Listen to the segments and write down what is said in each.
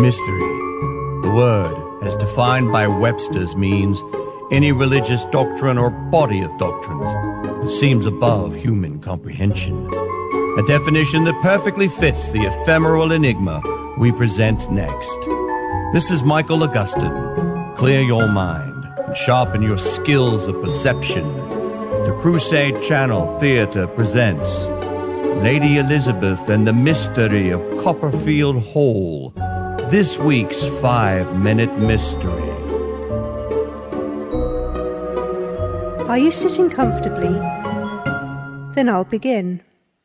Mystery. The word, as defined by Webster's, means any religious doctrine or body of doctrines that seems above human comprehension. A definition that perfectly fits the ephemeral enigma we present next. This is Michael Augustine. Clear your mind and sharpen your skills of perception. The Crusade Channel Theatre presents Lady Elizabeth and the Mystery of Copperfield Hall, this week's 5-minute mystery. Are you sitting comfortably? Then I'll begin.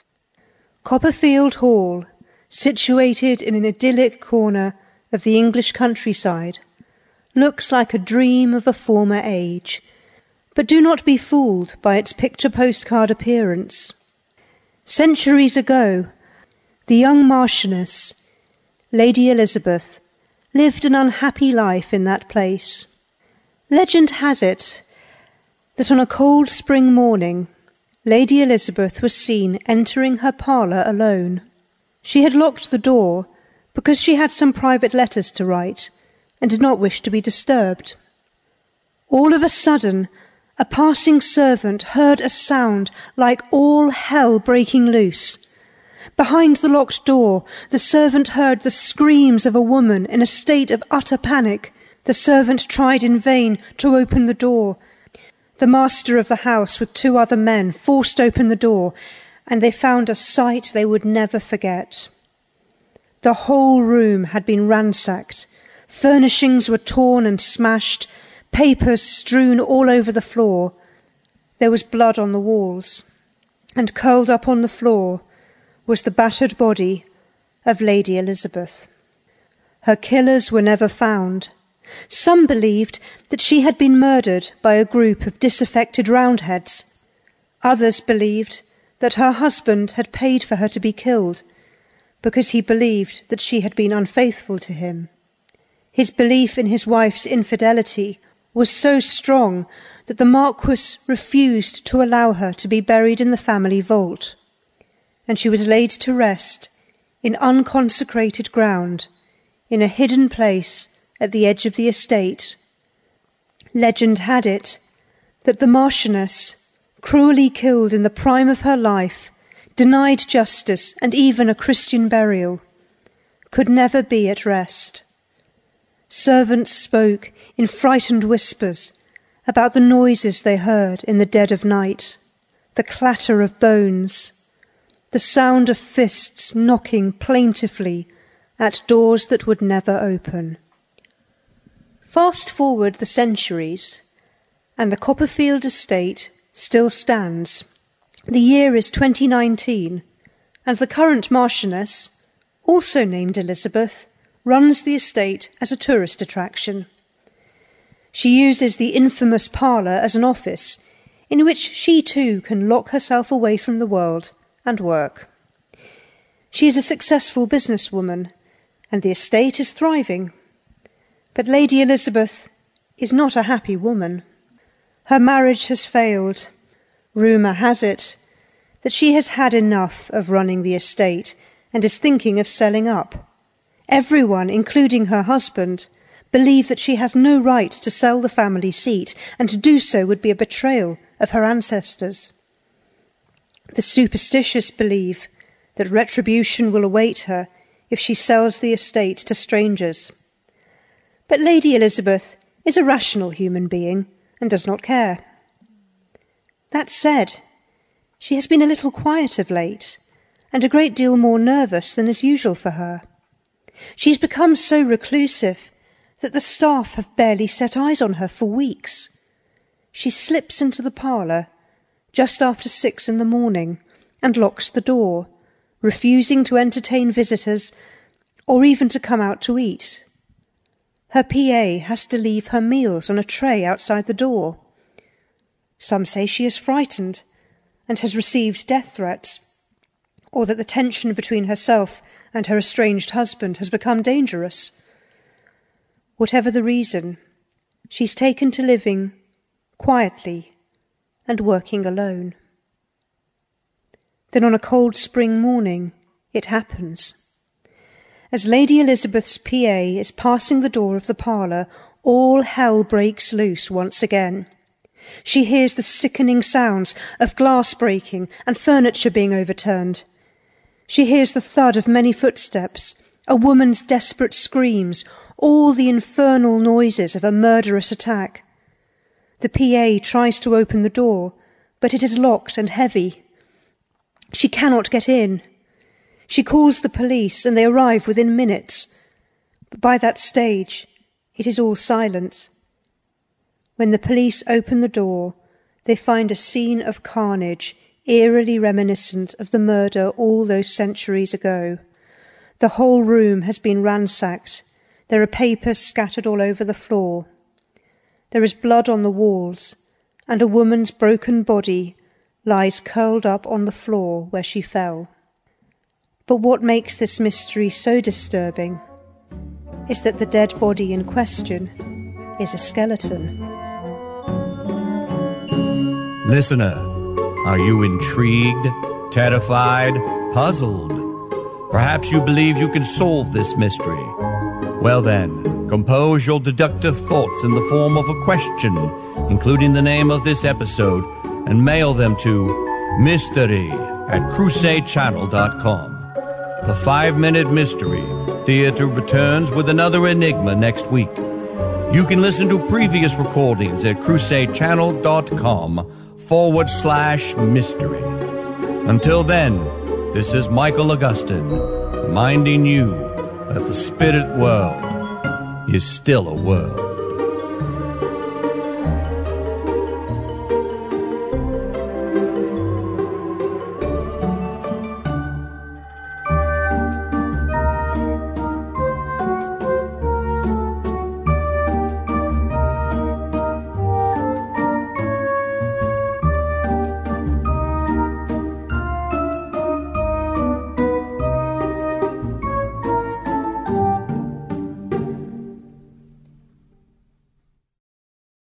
Copperfield Hall, situated in an idyllic corner of the English countryside, looks like a dream of a former age, but do not be fooled by its picture postcard appearance. Centuries ago, the young Marchioness, Lady Elizabeth, lived an unhappy life in that place. Legend has it that on a cold spring morning, Lady Elizabeth was seen entering her parlour alone. She had locked the door because she had some private letters to write and did not wish to be disturbed. All of a sudden, a passing servant heard a sound like all hell breaking loose. Behind the locked door, the servant heard the screams of a woman in a state of utter panic. The servant tried in vain to open the door. The master of the house with 2 other men forced open the door, and they found a sight they would never forget. The whole room had been ransacked. Furnishings were torn and smashed, papers strewn all over the floor. There was blood on the walls, and curled up on the floor was the battered body of Lady Elizabeth. Her killers were never found. Some believed that she had been murdered by a group of disaffected Roundheads. Others believed that her husband had paid for her to be killed because he believed that she had been unfaithful to him. His belief in his wife's infidelity was so strong that the Marquis refused to allow her to be buried in the family vault, and she was laid to rest in unconsecrated ground in a hidden place at the edge of the estate. Legend had it that the Marchioness, cruelly killed in the prime of her life, denied justice and even a Christian burial, could never be at rest. Servants spoke in frightened whispers about the noises they heard in the dead of night, the clatter of bones, the sound of fists knocking plaintively at doors that would never open. Fast forward the centuries, and the Copperfield estate still stands. The year is 2019, and the current Marchioness, also named Elizabeth, runs the estate as a tourist attraction. She uses the infamous parlour as an office, in which she too can lock herself away from the world and work. She is a successful businesswoman, and the estate is thriving. But Lady Elizabeth is not a happy woman. Her marriage has failed. Rumour has it that she has had enough of running the estate and is thinking of selling up. Everyone, including her husband, believe that she has no right to sell the family seat, and to do so would be a betrayal of her ancestors. The superstitious believe that retribution will await her if she sells the estate to strangers. But Lady Elizabeth is a rational human being and does not care. That said, she has been a little quiet of late, and a great deal more nervous than is usual for her. She's become so reclusive that the staff have barely set eyes on her for weeks. She slips into the parlour just after 6 in the morning and locks the door, refusing to entertain visitors or even to come out to eat. Her PA has to leave her meals on a tray outside the door. Some say she is frightened and has received death threats, or that the tension between herself and her estranged husband has become dangerous. Whatever the reason, she's taken to living quietly and working alone. Then on a cold spring morning, it happens. As Lady Elizabeth's PA is passing the door of the parlour, all hell breaks loose once again. She hears the sickening sounds of glass breaking and furniture being overturned. She hears the thud of many footsteps, a woman's desperate screams, all the infernal noises of a murderous attack. The PA tries to open the door, but it is locked and heavy. She cannot get in. She calls the police and they arrive within minutes. But by that stage, it is all silent. When the police open the door, they find a scene of carnage eerily reminiscent of the murder all those centuries ago. The whole room has been ransacked. There are papers scattered all over the floor. There is blood on the walls, and a woman's broken body lies curled up on the floor where she fell. But what makes this mystery so disturbing is that the dead body in question is a skeleton. Listener, are you intrigued, terrified, puzzled? Perhaps you believe you can solve this mystery. Well then, compose your deductive thoughts in the form of a question, including the name of this episode, and mail them to mystery@crusadechannel.com. The 5-Minute Mystery Theater returns with another enigma next week. You can listen to previous recordings at crusadechannel.com/mystery. Until then, this is Michael Augustine, reminding you that the spirit world is still a world.